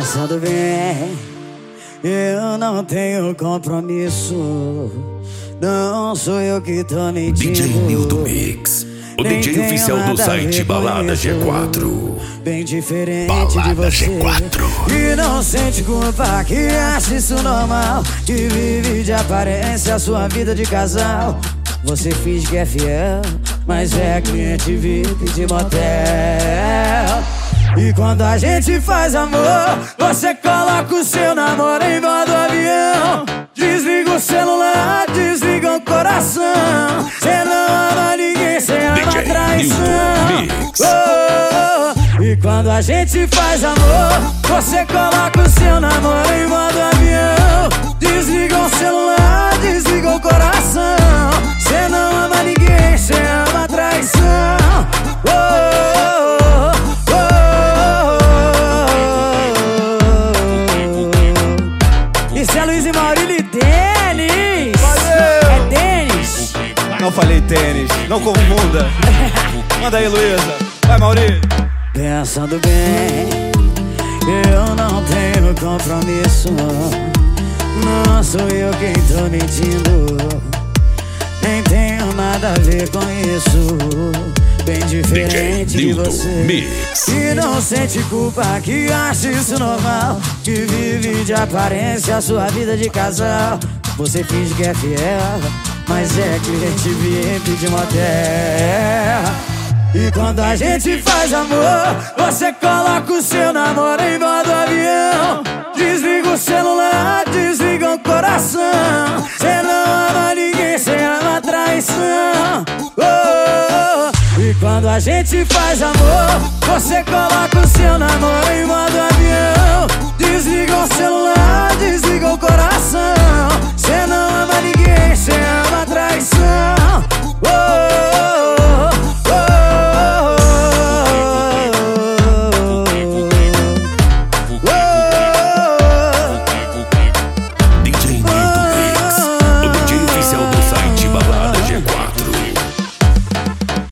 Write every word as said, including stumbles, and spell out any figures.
Pensando bem, eu não tenho compromisso. Não sou eu que tô mentindo. D J Nilton Mix, o Nem D J tenho oficial do nada a site ver com Balada isso. G quatro. Bem diferente de Balada você, G quatro. que não sente culpa, que acha isso normal, que vive de aparência a sua vida de casal. Você finge que é fiel, mas é cliente V I P de motel. E quando a gente faz amor, você coloca o seu namoro em modo avião. Desliga o celular, desliga o coração. Cê não ama ninguém, cê ama D J traição. Mix. Oh, oh, oh. E quando a gente faz amor, você coloca o seu namoro em modo avião. Desliga o celular, desliga o coração. Cê não ama ninguém, cê ama traição. Oh, oh, oh, oh, oh. Isso é Luiz e Maurílio e Denis. É Denis. Não falei tênis, não confunda. Manda aí, Luísa. Vai, Maurílio. Pensando bem, eu não tenho compromisso. Não sou eu quem tô mentindo. Nem tenho nada a ver com isso. Bem diferente de você, Mix. que não sente culpa, que acha isso normal, que vive de aparência a sua vida de casal. Você finge que é fiel, mas é cliente V I P de motel. E quando a gente faz amor, você coloca o seu namoro em modo avião. Desliga o celular, desliga o coração. Cê não ama ninguém, cê ama traição. Oh, oh, oh. E quando a gente faz amor, você coloca o seu namoro em modo